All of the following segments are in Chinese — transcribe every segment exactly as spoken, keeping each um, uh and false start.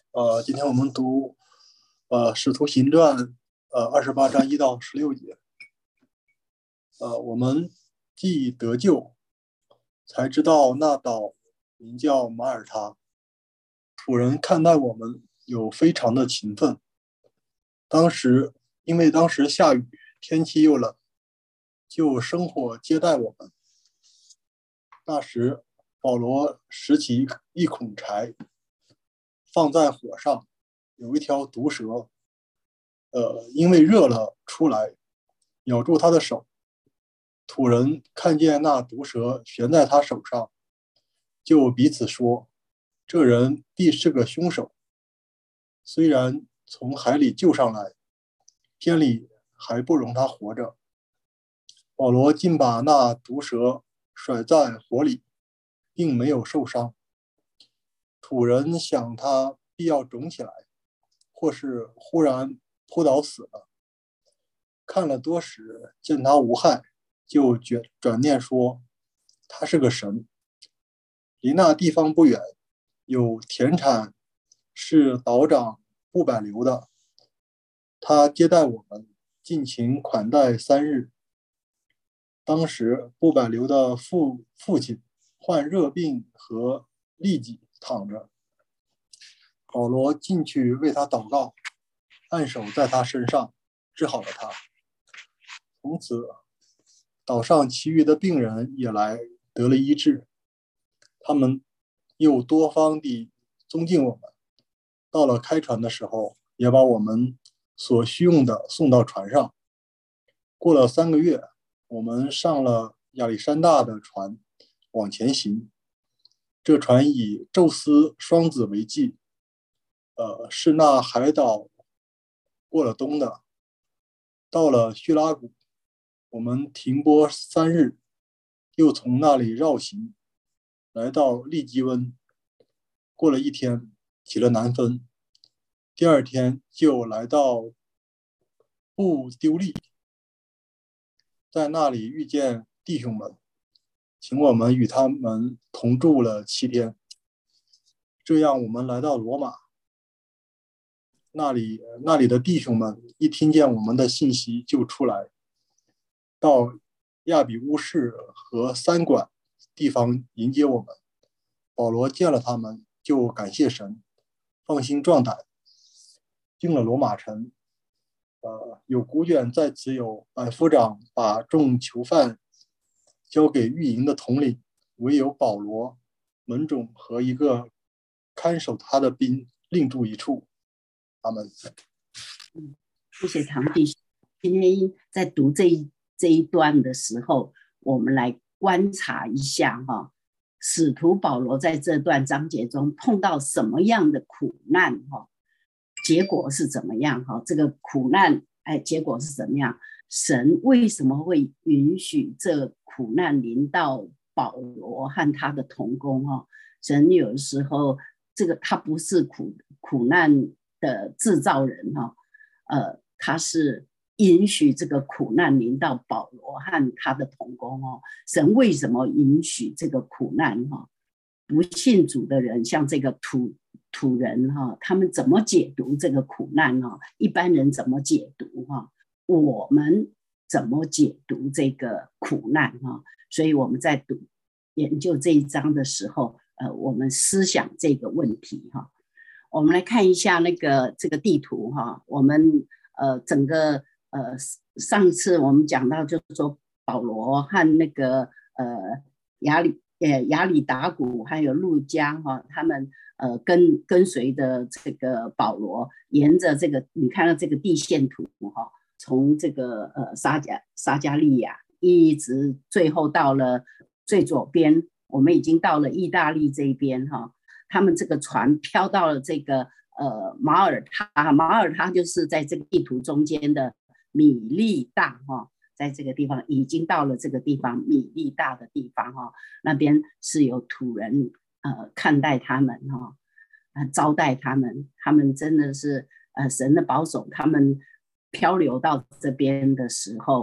呃，今天我们读呃《使徒行传》呃二十八章一到十六节。呃，我们既得救，才知道那岛名叫马耳他。土人看待我们有非常的勤奋。当时因为当时下雨，天气又冷，就生火接待我们。那时保罗拾起一捆柴，放在火上，有一条毒蛇，呃，因为热了出来，咬住他的手。土人看见那毒蛇悬在他手上，就彼此说：“这人必是个凶手。”虽然从海里救上来，天理还不容他活着。保罗竟把那毒蛇甩在火里，并没有受伤。土人想他必要肿起来，或是忽然扑倒死了。看了多时，见他无害，就转念说他是个神。离那地方不远，有田产是岛长布百流的，他接待我们，尽情款待三日。当时布百流的父父亲患热病和痢疾躺着，保罗进去为他祷告，按手在他身上，治好了他。从此岛上其余的病人也来得了医治，他们又多方地宗敬我们。到了开船的时候，也把我们所需用的送到船上。过了三个月，我们上了亚历山大的船，往前行。这船以宙斯双子为记，呃，是那海岛过了冬的。到了叙拉古，我们停泊三日，又从那里绕行，来到利基温。过了一天，起了南风。第二天就来到布丢利，在那里遇见弟兄们，请我们与他们同住了七天。这样我们来到罗马，那里那里的弟兄们一听见我们的信息就出来，到亚比乌市和三馆地方迎接我们。保罗见了他们，就感谢神，放心壮胆，进了罗马城。呃，有古卷在此有百夫长把众囚犯交给御营的统领，唯有保罗、门种和一个看守他的兵另住一处。阿们。 嗯，谢谢唐弟兄。今天在读这一这一段的时候，我们来观察一下哈，使徒保罗在这段章节中碰到什么样的苦难哈？结果是怎么样？哈，这个苦难，哎，结果是怎么样？神为什么会允许这苦难临到保罗和他的同工？哈，神有的时候，这个他不是苦苦难的制造人哈，呃，他是允许这个苦难临到保罗和他的同工哦。神为什么允许这个苦难？哈，不信主的人，像这个土。土人哈，他们怎么解读这个苦难哈？一般人怎么解读哈？我们怎么解读这个苦难哈？所以我们在读研究这一章的时候，呃，我们思想这个问题哈。我们来看一下那个这个地图哈。我们呃整个呃上一次我们讲到，就是说保罗和那个呃亚里呃亚里达古还有路加哈，他们。呃，跟跟随的这个保罗，沿着这个你看到这个地线图哈，从这个呃撒加撒加利亚一直最后到了最左边，我们已经到了意大利这边哈。他们这个船飘到了这个呃马耳他，马耳他就是在这个地图中间的米利大哈，在这个地方已经到了这个地方米利大的地方哈，那边是有土人。呃，看待他们哈、哦呃，招待他们，他们真的是呃神的保守，他们漂流到这边的时候，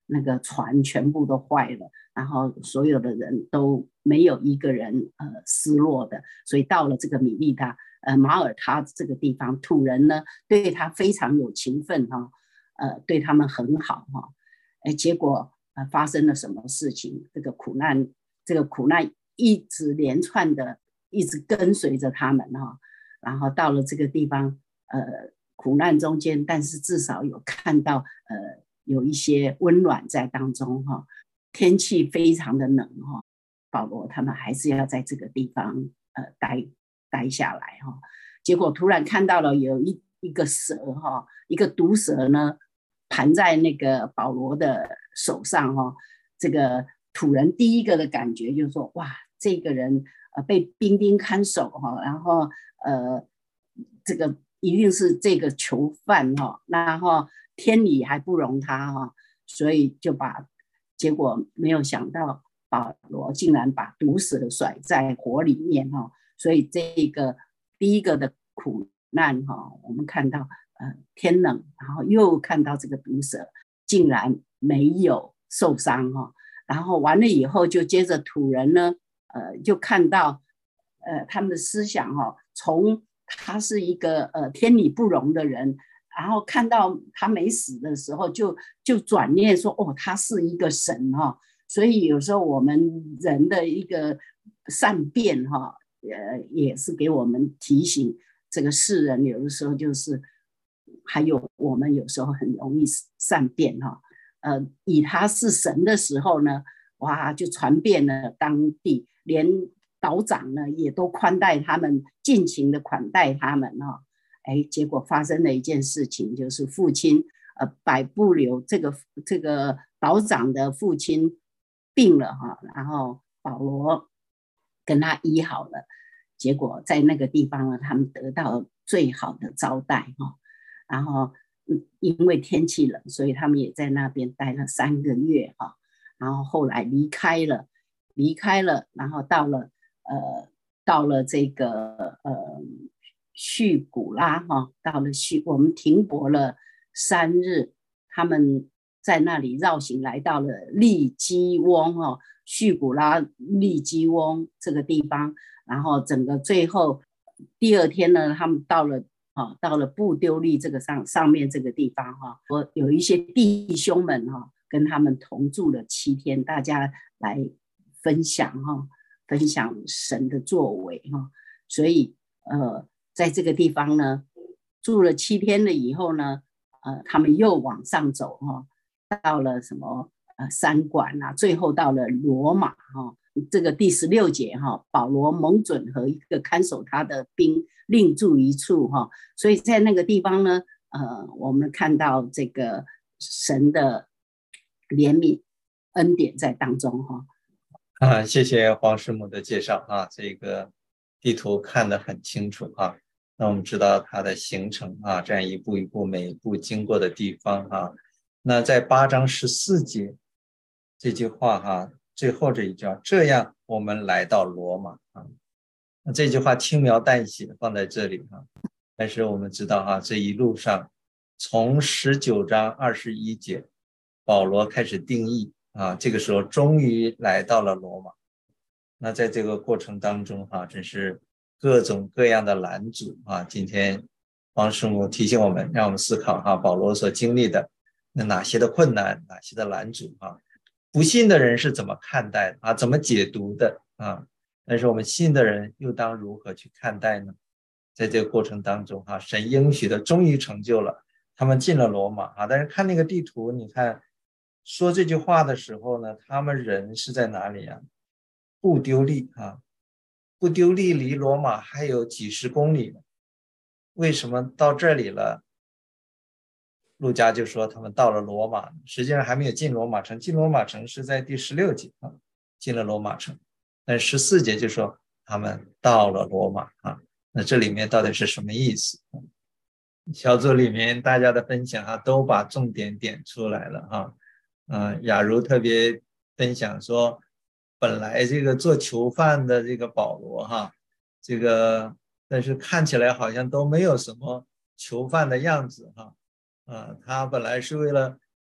那个船全部都坏了，然后所有的人都没有一个人呃失落的，所以到了这个米利他呃马耳他这个地方，土人呢对他非常有情分哈、哦，呃对他们很好哈、哦，哎结果呃发生了什么事情？这个苦难这个苦难一直连串的一直跟随着他们哈、哦，然后到了这个地方呃苦难中间，但是至少有看到呃。有一些温暖在当中哈，天气非常的冷哈，保罗他们还是要在这个地方呃待待下来哈。结果突然看到了有一一个蛇哈，一个毒蛇呢盘在那个保罗的手上哈。这个土人第一个的感觉就是说，哇，这个人呃被兵丁看守哈，然后呃这个一定是这个囚犯哈，然后。天理还不容他哈，所以就把结果没有想到保罗竟然把毒蛇甩在火里面哈，所以这个第一个的苦难哈，我们看到呃天冷，然后又看到这个毒蛇竟然没有受伤哈，然后完了以后就接着土人呢呃就看到呃他们的思想哈，从他是一个呃天理不容的人。然后看到他没死的时候就，就转念说：“哦，他是一个神哈、哦。”所以有时候我们人的一个善变哈、哦，呃，也是给我们提醒，这个世人有的时候就是，还有我们有时候很容易善变哈、哦。呃，以他是神的时候呢，哇，就传遍了当地，连岛长呢也都宽待他们，尽情的款待他们哈、哦。哎，结果发生了一件事情，就是父亲呃百步流这个这个岛长的父亲病了哈，然后保罗跟他医好了，结果在那个地方呢，他们得到最好的招待哈，然后因为天气冷，所以他们也在那边待了三个月哈，然后后来离开了，离开了，然后到了呃到了这个呃。叙古拉哈，到了叙，我们停泊了三日，他们在那里绕行来到了利基翁哈，叙古拉利基翁这个地方，然后整个最后第二天呢，他们到了啊，到了布丢利这个上上面这个地方哈，我有一些弟兄们哈，跟他们同住了七天，大家来分享哈，分享神的作为哈，所以呃。在这个地方呢，住了七天了以后呢，呃，他们又往上走哈、哦，到了什么呃山馆啊，最后到了罗马哈、哦。这个第十六节哈、哦，保罗蒙准和一个看守他的兵另住一处哈、哦，所以在那个地方呢，呃，我们看到这个神的怜悯恩典在当中哈、 哦。啊，谢谢黄师母的介绍啊，这个地图看得很清楚啊。那我们知道它的行程啊，这样一步一步每一步经过的地方啊。那在八章十四节这句话哈、啊，最后这一句，这样我们来到罗马啊。那这句话轻描淡写放在这里啊，但是我们知道哈、啊，这一路上从十九章二十一节，保罗开始定义啊，这个时候终于来到了罗马。那在这个过程当中哈、啊，真是各种各样的拦阻啊！今天黄师母提醒我们，让我们思考哈、啊，保罗所经历的那哪些的困难，哪些的拦阻啊？不信的人是怎么看待的啊？怎么解读的啊？但是我们信的人又当如何去看待呢？在这个过程当中哈、啊，神应许的终于成就了，他们进了罗马啊！但是看那个地图，你看说这句话的时候呢，他们人是在哪里啊？布丢利啊！布丢利离罗马还有几十公里呢，为什么到这里了？路加就说他们到了罗马，实际上还没有进罗马城，进罗马城是在第十六节啊，进了罗马城，但十四节就说他们到了罗马啊，那这里面到底是什么意思？小组里面大家的分享啊，都把重点点出来了哈、啊，嗯，雅茹特别分享说。本来这个做囚犯的这个保罗哈，这个但是看起来好像都没有什么囚犯的样子哈，啊，他本来是为了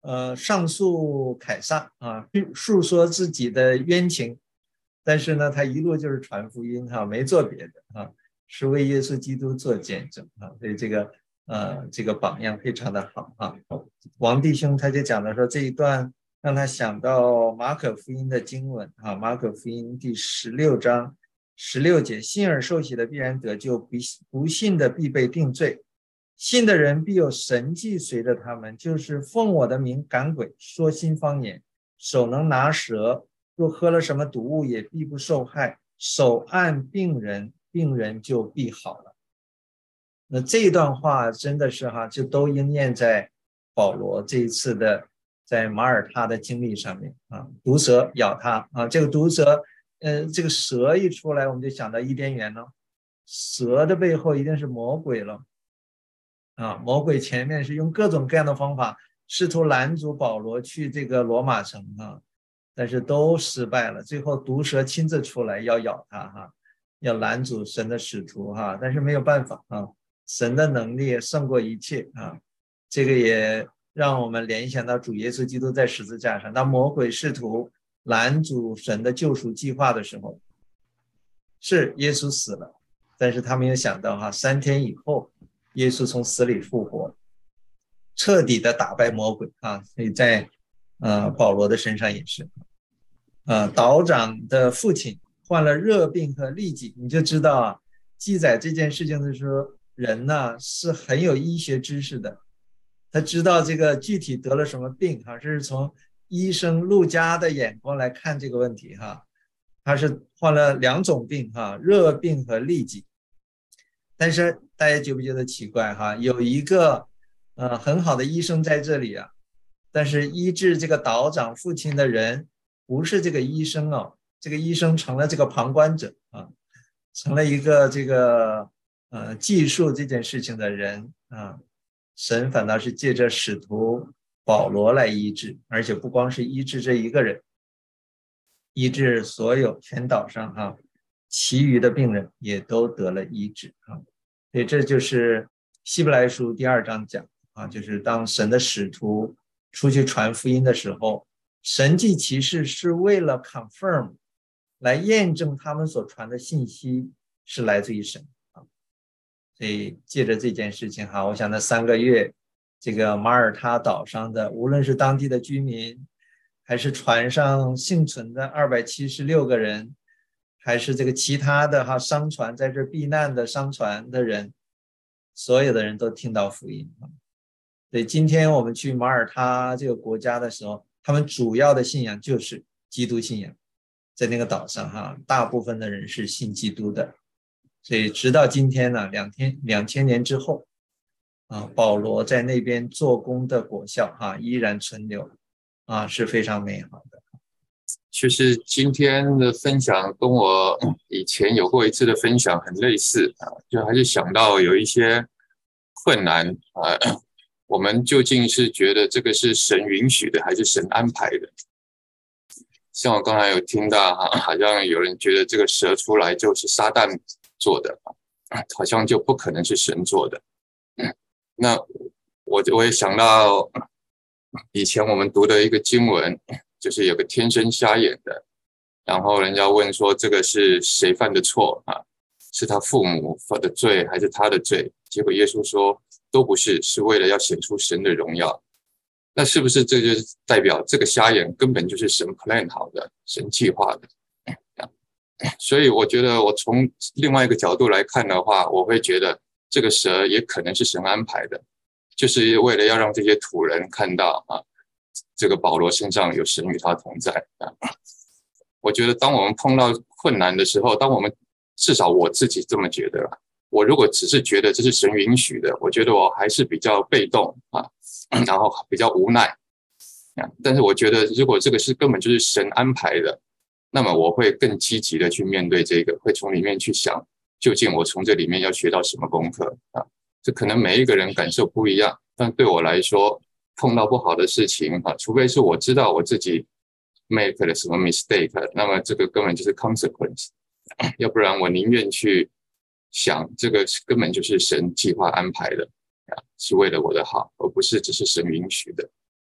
呃上诉凯撒啊，述说自己的冤情，但是呢，他一路就是传福音哈、啊，没做别的啊，是为耶稣基督做见证啊，所以这个呃这个榜样非常的好啊。王弟兄他就讲的说这一段让他想到马可福音的经文啊，马可福音第十六章十六节，信而受洗的必然得救，不信的必被定罪。信的人必有神迹随着他们，就是奉我的名赶鬼，说新方言，手能拿蛇，若喝了什么毒物也必不受害，手按病人，病人就必好了。那这一段话真的是哈，就都应验在保罗这一次的在马耳他的经历上面啊，毒蛇咬他啊，这个毒蛇，呃，这个蛇一出来，我们就想到伊甸园了，蛇的背后一定是魔鬼了。啊，魔鬼前面是用各种各样的方法试图拦阻保罗去这个罗马城啊，但是都失败了。最后毒蛇亲自出来要咬他哈，要拦阻神的使徒哈，但是没有办法啊，神的能力胜过一切啊。这个也让我们联想到主耶稣基督在十字架上，当魔鬼试图拦阻神的救赎计划的时候，是耶稣死了，但是他没有想到哈，三天以后。耶稣从死里复活，彻底的打败魔鬼啊！所以在呃保罗的身上也是，呃岛长的父亲患了热病和痢疾，你就知道啊，记载这件事情的时候，人呢是很有医学知识的，他知道这个具体得了什么病哈，这是从医生路加的眼光来看这个问题哈，他是患了两种病哈，热病和痢疾。但是大家觉不觉得奇怪哈？有一个呃很好的医生在这里啊，但是医治这个岛长父亲的人不是这个医生哦，这个医生成了这个旁观者啊，成了一个这个呃记述这件事情的人啊。神反倒是借着使徒保罗来医治，而且不光是医治这一个人，医治所有全岛上啊。其余的病人也都得了医治啊，所以这就是希伯来书第二章讲啊，就是当神的使徒出去传福音的时候，神迹奇事是为了 confirm 来验证他们所传的信息是来自于神啊。所以借着这件事情哈，我想那三个月，这个马耳他岛上的无论是当地的居民，还是船上幸存的二百七十六个人。还是这个其他的哈商船在这避难的商船的人，所有的人都听到福音。所以今天我们去马耳他这个国家的时候，他们主要的信仰就是基督信仰，在那个岛上哈，大部分的人是信基督的。所以直到今天呢，两天两千年之后啊，保罗在那边做工的果效哈依然存留啊，是非常美好的。 其实今天的分享跟我以前有过一次的分享很类似啊，就还是想到有一些困难啊，我们究竟是觉得这个是神允许的还是神安排的？像我刚才有听到哈，好像有人觉得这个蛇出来就是撒旦做的，好像就不可能是神做的。那我我也想到以前我们读的一个经文。就是有个天生瞎眼的，然后人家问说这个是谁犯的错啊？是他父母犯的罪还是他的罪？结果耶稣说都不是，是为了要显出神的荣耀。那是不是这就是代表这个瞎眼根本就是神 plan 好的，神计划的？所以我觉得我从另外一个角度来看的话，我会觉得这个蛇也可能是神安排的，就是为了要让这些土人看到啊。这个保罗身上有神与他同在啊！我觉得当我们碰到困难的时候，当我们至少我自己这么觉得啦，我如果只是觉得这是神允许的，我觉得我还是比较被动啊，然后比较无奈啊。但是我觉得如果这个是根本就是神安排的，那么我会更积极的去面对这个，会从里面去想，究竟我从这里面要学到什么功课啊？这可能每一个人感受不一样，但对我来说。碰到不好的事情哈，除非是我知道我自己 make 了什么 mistake， 那么这个根本就是 consequence， 要不然我宁愿去想这个根本就是神计划安排的，是为了我的好，而不是只是神允许的。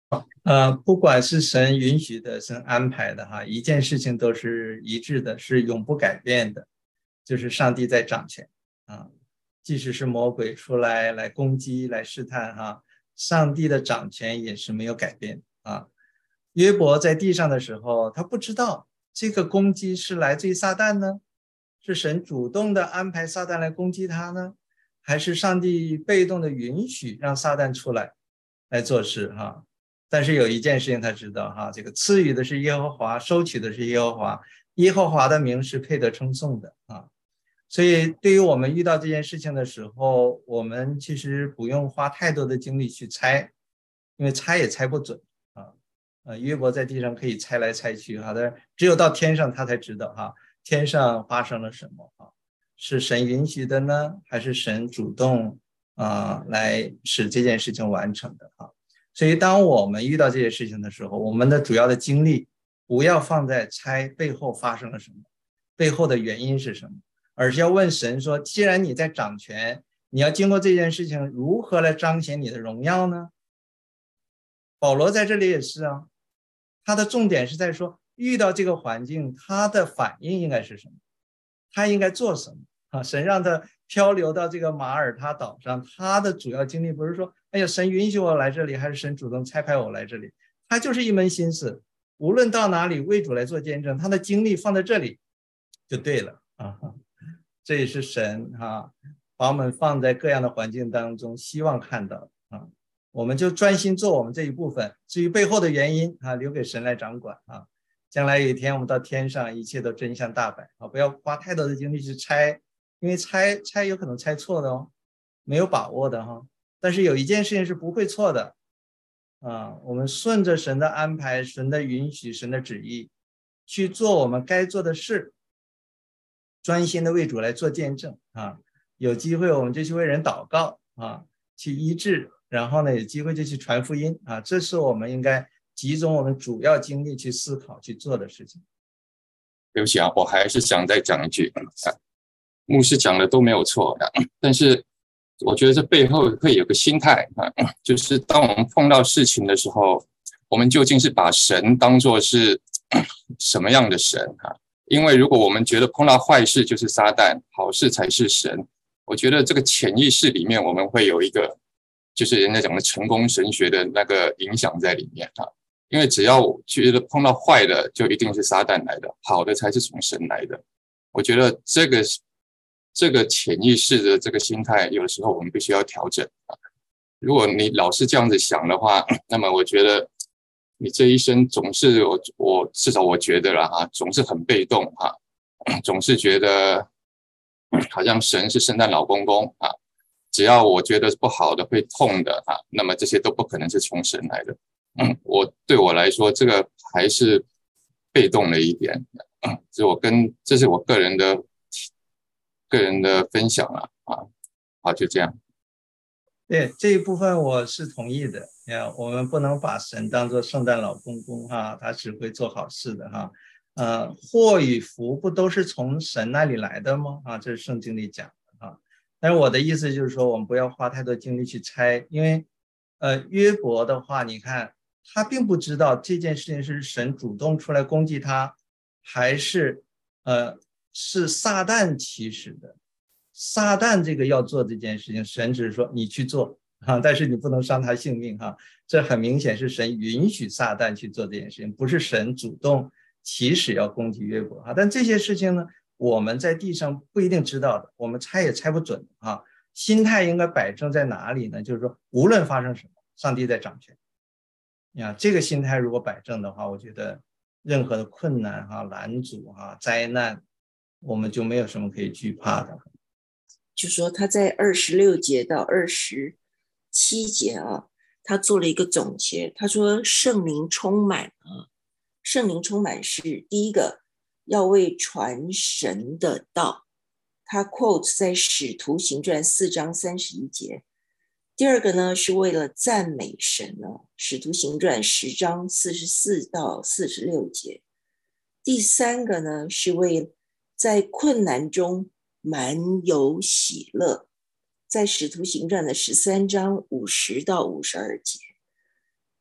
呃，不管是神允许的，神安排的哈，一件事情都是一致的，是永不改变的，就是上帝在掌权啊。即使是魔鬼出来来攻击、来试探哈，上帝的掌权也是没有改变啊。约伯在地上的时候，他不知道这个攻击是来自于撒旦呢，是神主动的安排撒旦来攻击他呢，还是上帝被动的允许让撒旦出来来做事哈？但是有一件事情他知道哈，这个赐予的是耶和华，收取的是耶和华，耶和华的名是配得称颂的啊。所以对于我们遇到这件事情的时候，我们其实不用花太多的精力去猜，因为猜也猜不准啊。呃，约伯在地上可以猜来猜去哈，但是只有到天上他才知道哈，天上发生了什么啊？是神允许的呢，还是神主动啊、呃、来使这件事情完成的啊？所以当我们遇到这些事情的时候，我们的主要的精力不要放在猜背后发生了什么，背后的原因是什么，而是要问神说，既然你在掌权，你要经过这件事情如何来彰显你的荣耀呢？保罗在这里也是啊，他的重点是在说遇到这个环境他的反应应该是什么，他应该做什么啊？神让他漂流到这个马耳他岛上，他的主要精力不是说哎呀神允许我来这里，还是神主动差派我来这里，他就是一门心思，无论到哪里为主来做见证，他的精力放在这里就对了啊。这也是神啊把我们放在各样的环境当中希望看到啊，我们就专心做我们这一部分，至于背后的原因啊，留给神来掌管啊。将来有一天我们到天上，一切都真相大白啊！不要花太多的精力去猜，因为猜猜有可能猜错的哦，没有把握的哈。但是有一件事情是不会错的啊，我们顺着神的安排、神的允许、神的旨意去做我们该做的事，专心的为主来做见证啊。有机会我们就去为人祷告啊，去医治，然后呢有机会就去传福音啊，这是我们应该集中我们主要精力去思考去做的事情。 对不起啊，我还是想再讲一句，牧师讲的都没有错，但是我觉得这背后会有个心态啊，就是当我们碰到事情的时候，我们究竟是把神当作是什么样的神啊？因为如果我们觉得碰到坏事就是撒旦，好事才是神，我觉得这个潜意识里面我们会有一个，就是人家讲的成功神学的那个影响在里面啊。因为只要觉得碰到坏的就一定是撒旦来的，好的才是从神来的。我觉得这个这个潜意识的这个心态，有的时候我们必须要调整啊。如果你老是这样子想的话，那么我觉得你这一生总是我我至少我觉得啦哈，总是很被动哈，总是觉得好像神是圣诞老公公啊，只要我觉得不好的会痛的啊，那么这些都不可能是从神来的。嗯，我对我来说，这个还是被动了一点。嗯，这我跟这是我个人的个人的分享啊啊，好，就这样。 对这一部分我是同意的。呀，我们不能把神当作圣诞老公公哈，他只会做好事的哈。呃，祸与福不都是从神那里来的吗？啊，这是圣经里讲的啊。但是我的意思就是说，我们不要花太多精力去猜，因为呃，约伯的话，你看。他并不知道这件事情是神主动出来攻击他，还是呃是撒旦起始的。撒旦这个要做这件事情，神只是说你去做啊，但是你不能伤他性命哈。这很明显是神允许撒旦去做这件事情，不是神主动起始要攻击约伯啊。但这些事情呢，我们在地上不一定知道的，我们猜也猜不准啊。心态应该摆正在哪里呢？就是说，无论发生什么，上帝在掌权。呀，这个心态如果摆正的话，我觉得任何的困难哈、拦阻哈、灾难，我们就没有什么可以惧怕的。 就说他在二十六节到二十七节啊，他做了一个总结。他说圣灵充满啊，圣灵充满是第一个要为传神的道，他 quote 在使徒行传四章三十一节。第二个呢，是为了赞美神呢，使徒行传十章四十四到四十六节。第三个呢，是为在困难中满有喜乐，在使徒行传的十三章五十到五十二节。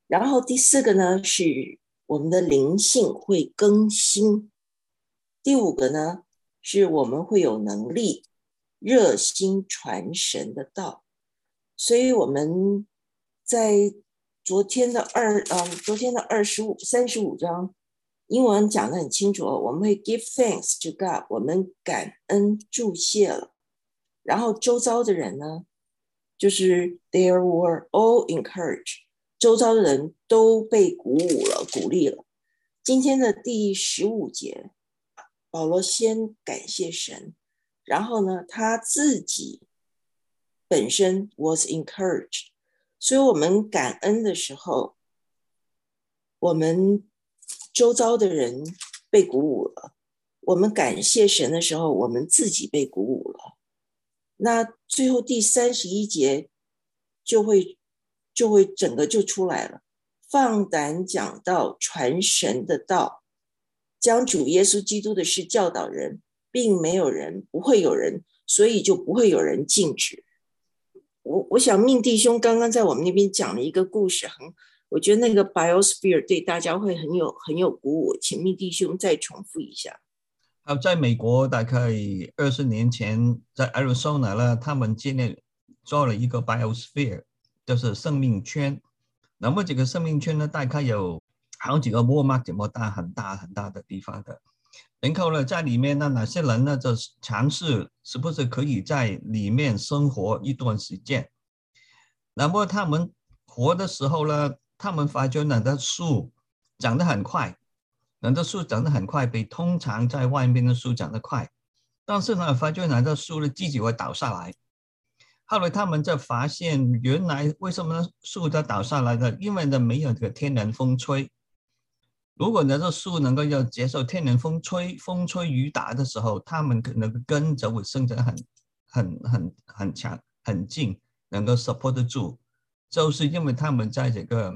然后第四个呢，是我们的灵性会更新。第五个呢，是我们会有能力热心传神的道。所以我们在昨天的二嗯，昨天的二十五、三十五章，英文讲得很清楚，我们会 give thanks to God， 我们感恩祝谢了。然后周遭的人呢，就是 there were all encouraged， 周遭的人都被鼓舞了，鼓励了。今天的第十五节，保罗先感谢神，然后呢，他自己本身 was encouraged， 所以我们感恩的时候，我们周遭的人被鼓舞了，我们感谢神的时候，我们自己被鼓舞了。那最后第三十一节就会就会整个就出来了，放胆讲道，传神的道，将主耶稣基督的事教导人，并没有人不会有人，所以就不会有人禁止。我我想命弟兄刚刚在我们那边讲了一个故事，很我觉得那个 biosphere 对大家会很有很有鼓舞，请命弟兄再重复一下。 好，在美国大概二十年前，在 Arizona 呢，他们建立做了一个 biosphere， 就是生命圈。那么这个生命圈呢，大概有好几个 Walmart 这么大，很大很大的地方的。然后呢，在里面呢，哪些人呢就尝试是不是可以在里面生活一段时间。那么他们活的时候呢，他们发觉那个树长得很快，那个树长得很快，比通常在外面的树长得快。但是呢，发觉那个树呢自己会倒下来。后来他们就发现，原来为什么树在倒下来呢？因为呢没有这个天然风吹。如果那个树能够要接受天然风吹、风吹雨打的时候，它们可能根就会生长很、很、很、很强、很近，能够 support 得住。就是因为他们在这个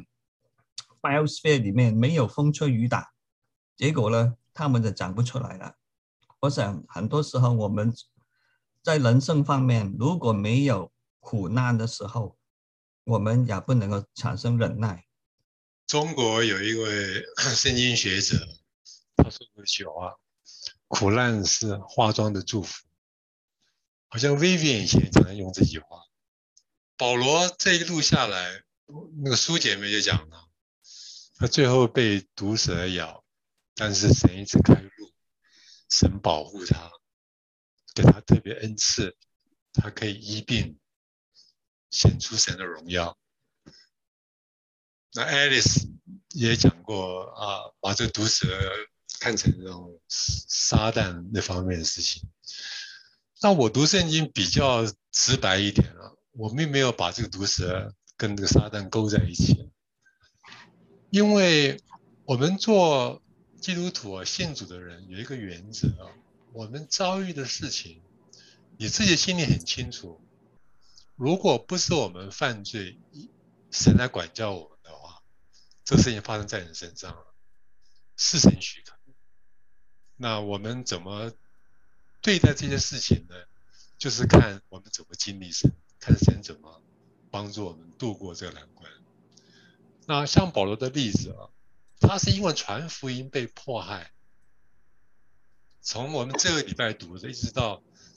biosphere 里面没有风吹雨打，结果呢，他们就长不出来了。我想很多时候我们在人生方面，如果没有苦难的时候，我们也不能够产生忍耐。 中国有一位圣经学者，他说过一句话：苦难是化妆的祝福。好像 Vivian 以前常常用这句话。保罗这一路下来，那个苏姐妹就讲了，他最后被毒蛇咬，但是神一直开路，神保护他，给他特别恩赐，他可以医病，显出神的荣耀。那 Alice 也讲过啊，把这个毒蛇看成这种撒旦那方面的事情。那我读圣经比较直白一点啊，我并没有把这个毒蛇跟这个撒旦勾在一起，因为我们做基督徒啊，信主的人有一个原则啊，我们遭遇的事情，你自己心里很清楚，如果不是我们犯罪，神来管教我们的话，这事情发生在人身上了，是神许可。那我们怎么对待这些事情呢？就是看我们怎么经历神，看神怎么帮助我们度过这个难关。那像保罗的例子啊，他是因为传福音被迫害，从我们这个礼拜读的一直到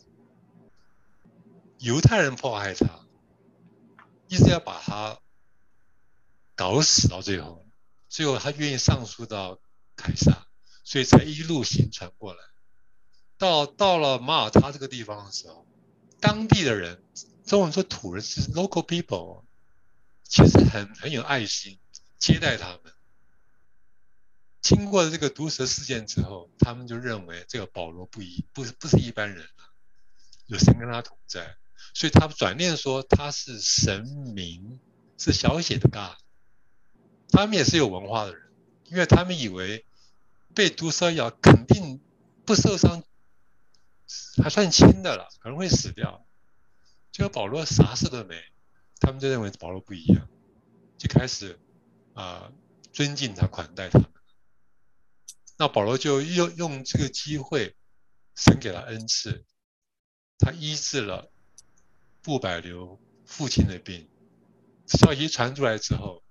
犹太人迫害他，一直要把他搞死到最后，最后他愿意上诉到凯撒，所以才一路行传过来。到到了马耳他这个地方的时候，当地的人，中文说土人是 local people， 其实很很有爱心，接待他们。经过这个毒蛇事件之后，他们就认为这个保罗不一不不是一般人了，有神跟他同在，所以他们转念说他是神明，是小写的 God。他们也是有文化的人，因为他们以为被毒蛇咬肯定不受伤，还算轻的了，可能会死掉。结果保罗啥事都没，他们就认为保罗不一样，就开始啊、呃、尊敬他，款待他们。那保罗就用用这个机会，神给他恩赐，他医治了布百流父亲的病。消息传出来之后，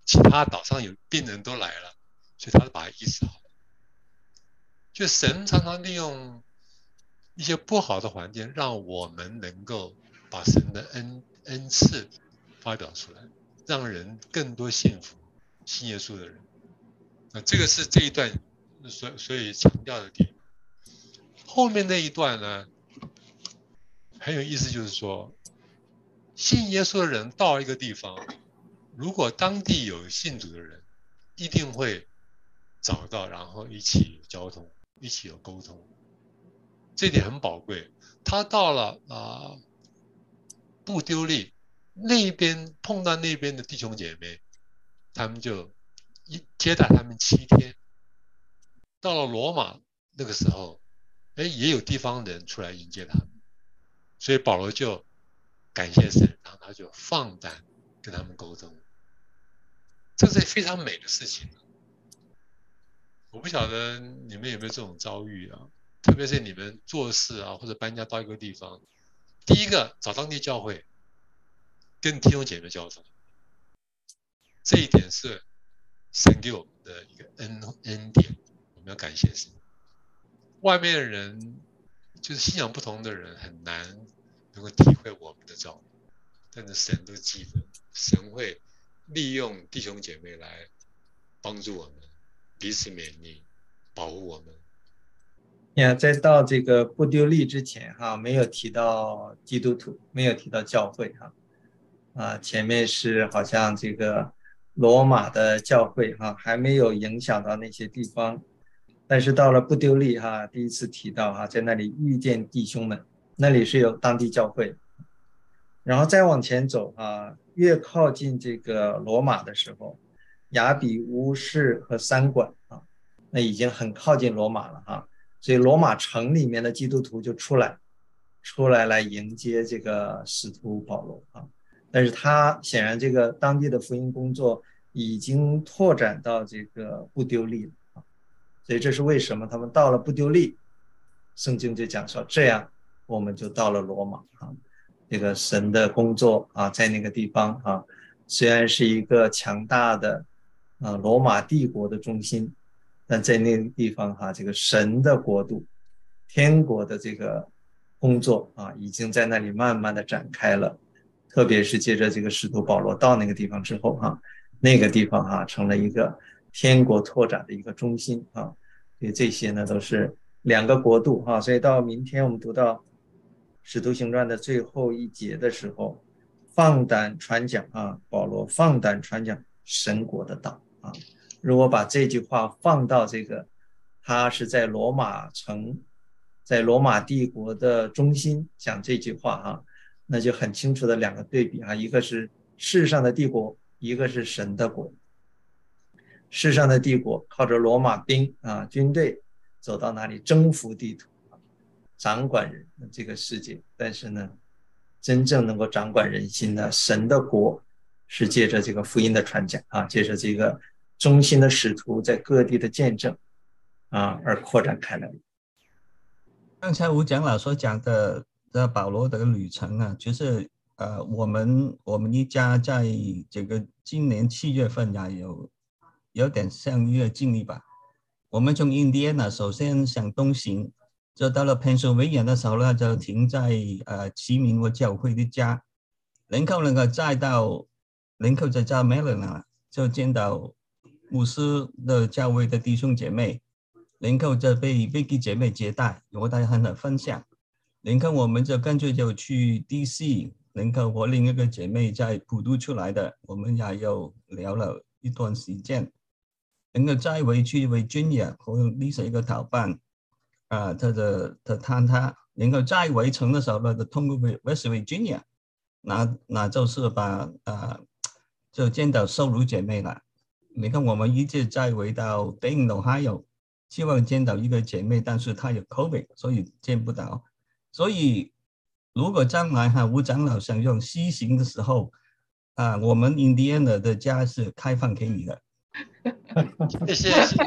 其他岛上有病人都来了，所以他把他医治好了。就神常常利用一些不好的环境，让我们能够把神的恩恩赐发表出来，让人更多幸福，信耶稣的人。那这个是这一段所所以强调的点。后面那一段呢，很有意思，就是说，信耶稣的人到一个地方，如果当地有信主的人，一定会找到，然后一起有交通，一起有沟通，这点很宝贵。他到了啊、呃、布丢利那边，碰到那边的弟兄姐妹，他们就一接待他们七天。到了罗马那个时候，哎，也有地方人出来迎接他们，所以保罗就感谢神，然后他就放胆跟他们沟通，这是非常美的事情。我不晓得你们有没有这种遭遇啊？特别是你们做事啊，或者搬家到一个地方，第一个找当地教会，跟弟兄姐妹交通，这一点是神给我们的一个恩恩典，我们要感谢神。外面的人，就是信仰不同的人，很难能够体会我们的遭遇，但是神都记得，神会利用弟兄姐妹来帮助我们，彼此勉励，保护我们。 呀，在到这个布丢利之前哈，没有提到基督徒，没有提到教会哈，啊，前面是好像这个罗马的教会哈，还没有影响到那些地方，但是到了布丢利哈，第一次提到哈，在那里遇见弟兄们，那里是有当地教会，然后再往前走哈，越靠近这个罗马的时候，亚比乌市和三馆啊，那已经很靠近罗马了哈。所以罗马城里面的基督徒就出来，出来来迎接这个使徒保罗啊。但是他显然这个当地的福音工作已经拓展到这个布丢利了啊。所以这是为什么他们到了布丢利，圣经就讲说这样我们就到了罗马啊。这个神的工作啊，在那个地方啊，虽然是一个强大的啊罗马帝国的中心。但在那个地方哈、啊，这个神的国度、天国的这个工作啊，已经在那里慢慢的展开了。特别是接着这个使徒保罗到那个地方之后哈、啊，那个地方哈、啊、成了一个天国拓展的一个中心啊。所以这些呢都是两个国度哈、啊。所以到明天我们读到使徒行传的最后一节的时候，放胆传讲啊，保罗放胆传讲神国的道啊。如果把这句话放到这个，他是在罗马城，在罗马帝国的中心讲这句话哈、啊，那就很清楚的两个对比啊，一个是世上的帝国，一个是神的国。世上的帝国靠着罗马兵啊军队走到哪里征服地图，掌管人这个世界，但是呢，真正能够掌管人心的神的国，是借着这个福音的传讲啊，借着这个。中心的使徒在各地的见证啊，而扩展开来。 刚才吴长老所讲的的保罗的旅程啊，就是呃，我们我们一家在这个今年七月份呀、啊，有有点像一个经历吧。我们从印第安纳首先向东行，就到了 Pennsylvania 的时候呢，就停在呃齐明和教会的家，然后能够再到，然后再到 Maryland 就见到。牧师的教会的弟兄姐妹，然后就被被弟姐妹接待，有大家很好分享。然后我们就跟着就去 D C， 然后我另一个姐妹在普渡出来的，我们也有聊了一段时间。然后再回去 Virginia 和 Lisa 一个讨办，啊，他的他探他，然后再回程的时候呢，就通过 West Virginia， 那那就是把啊就见到收卢姐妹了。你看，我们一直再回到 Dayton Ohio， 希望见到一个姐妹，但是她有 COVID， 所以见不到。所以，如果将来哈吴长老想用西行的时候，啊，我们印第安的家是开放给你的。 谢谢谢谢。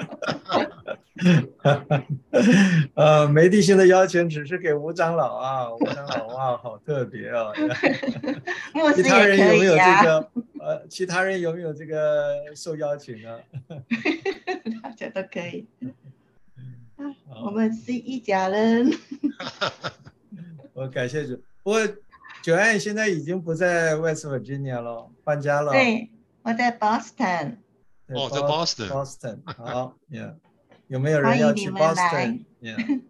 呃，梅弟兄的邀请只是给吴长老啊，吴长老哇，好特别哦。 牧师其他人有没有这个呃，其他人有没有这个受邀请呢？ 大家都可以。我们是一家人。 我感谢主。不过九安现在已经不在 West Virginia 了，搬家了。 对，我在 Boston。 哦，在 Boston。 Boston， 好 ，Yeah， 有没有人要去 Boston？Yeah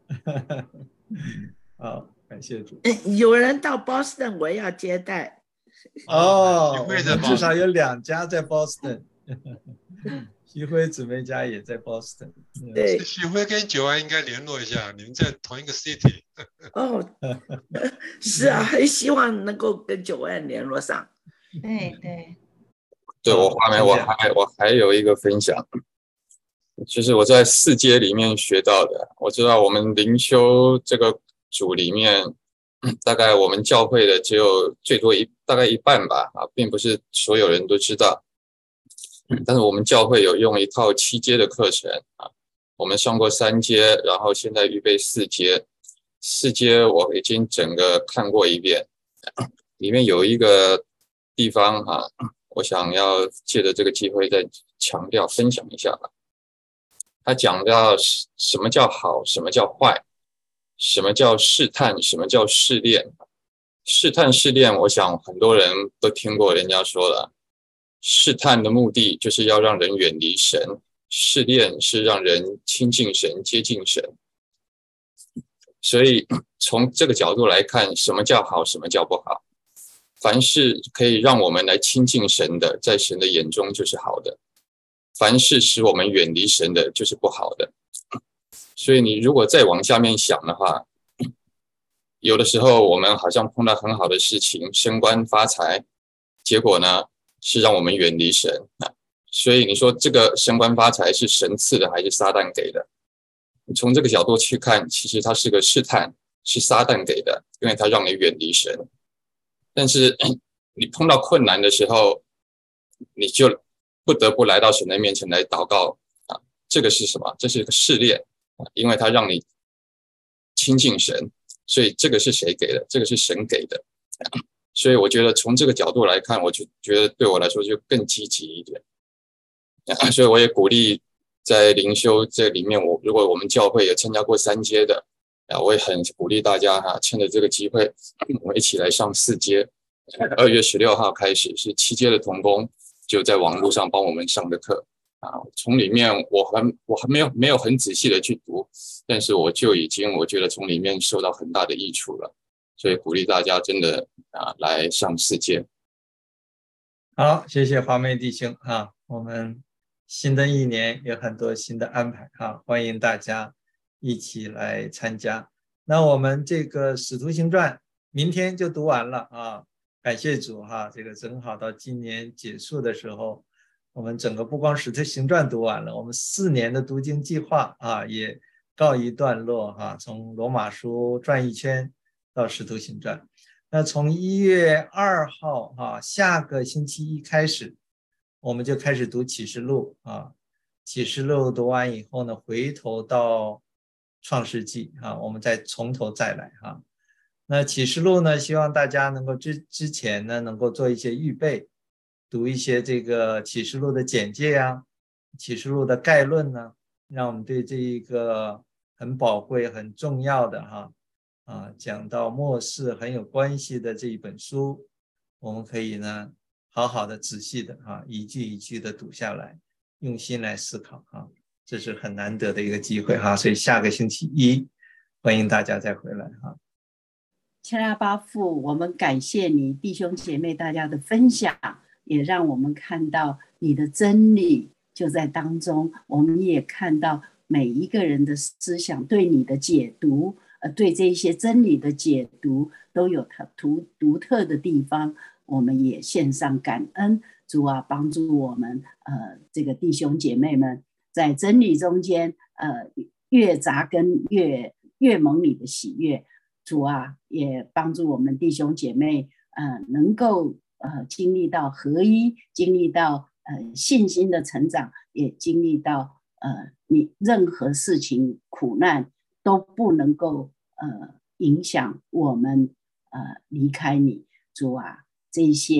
好，感谢主。 有人到 Boston， 我要接待。 哦，我们至少有两家在 Boston。徐辉姊妹家也在 Boston。 对， 徐辉跟九安应该联络一下，你们在同一个 city。 哦，是啊，很希望能够跟九安联络上。 对对。 对，我画面我还我还有一个分享，就是我在四阶里面学到的。我知道我们灵修这个组里面，大概我们教会的只有最多一大概一半吧，啊，并不是所有人都知道。但是我们教会有用一套七阶的课程啊，我们上过三阶，然后现在预备四阶。四阶我已经整个看过一遍，里面有一个地方啊，我想要借着这个机会再强调分享一下吧。他讲到什么叫好，什么叫坏，什么叫试探，什么叫试炼。试探试炼，我想很多人都听过人家说了，试探的目的就是要让人远离神，试炼是让人亲近神，接近神。所以从这个角度来看，什么叫好，什么叫不好。凡是可以让我们来亲近神的，在神的眼中就是好的；凡是使我们远离神的，就是不好的。所以你如果再往下面想的话，有的时候我们好像碰到很好的事情，升官发财，结果呢是让我们远离神。所以你说这个升官发财是神赐的还是撒旦给的？从这个角度去看，其实它是个试探，是撒旦给的，因为它让你远离神。但是你碰到困难的时候，你就不得不来到神的面前来祷告啊！这个是什么？这是一个试炼啊，因为它让你亲近神，所以这个是谁给的？这个是神给的。所以我觉得从这个角度来看，我就觉得对我来说就更积极一点。啊，所以我也鼓励在灵修这里面，我如果我们教会也参加过三阶的。啊，我也很鼓励大家哈、啊，趁着这个机会，我们一起来上四阶。二月十六号开始是七阶的同工就在网络上帮我们上的课啊。从里面我还我还没有没有很仔细的去读，但是我就已经我觉得从里面受到很大的益处了。所以鼓励大家真的啊来上四阶。 好，谢谢华妹弟兄啊，我们新的一年有很多新的安排啊，欢迎大家一起来参加。那我们这个使徒行传明天就读完了啊，感谢主哈、啊，这个正好到今年结束的时候，我们整个不光使徒行传读完了，我们四年的读经计划啊也告一段落哈、啊，从罗马书转一圈到使徒行传。那从一月二号啊，下个星期一开始，我们就开始读启示录啊，启示录读完以后呢，回头到创世纪啊，我们再从头再来哈、啊。那启示录呢，希望大家能够之之前呢，能够做一些预备，读一些这个启示录的简介啊，启示录的概论呢，让我们对这一个很宝贵、很重要的哈啊，讲到末世很有关系的这一本书，我们可以呢，好好的、仔细的啊，一句一句的读下来，用心来思考啊。这是很难得的一个机会哈，所以下个星期一欢迎大家再回来哈。 切拉巴父，我们感谢你弟兄姐妹大家的分享，也让我们看到你的真理就在当中，我们也看到每一个人的思想对你的解读，呃，对这些真理的解读都有它独独特的地方，我们也献上感恩。主啊，帮助我们呃这个弟兄姐妹们在真理中间呃越扎根越越蒙你的喜悦。主啊，也帮助我们弟兄姐妹呃能够呃经历到合一，经历到呃信心的成长，也经历到呃你任何事情苦难都不能够呃影响我们呃离开你。主啊，这些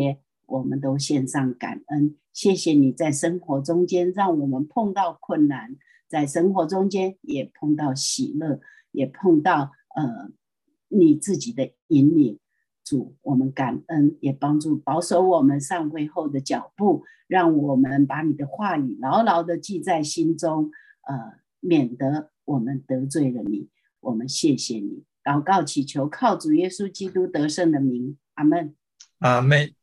我们都献上感恩。谢谢你在生活中间让我们碰到困难，在生活中间也碰到喜乐，也碰到呃你自己的引领。主，我们感恩，也帮助保守我们上会后的脚步，让我们把你的话语牢牢的记在心中，呃，免得我们得罪了你。我们谢谢你，祷告祈求靠主耶稣基督得胜的名，阿们。 阿们。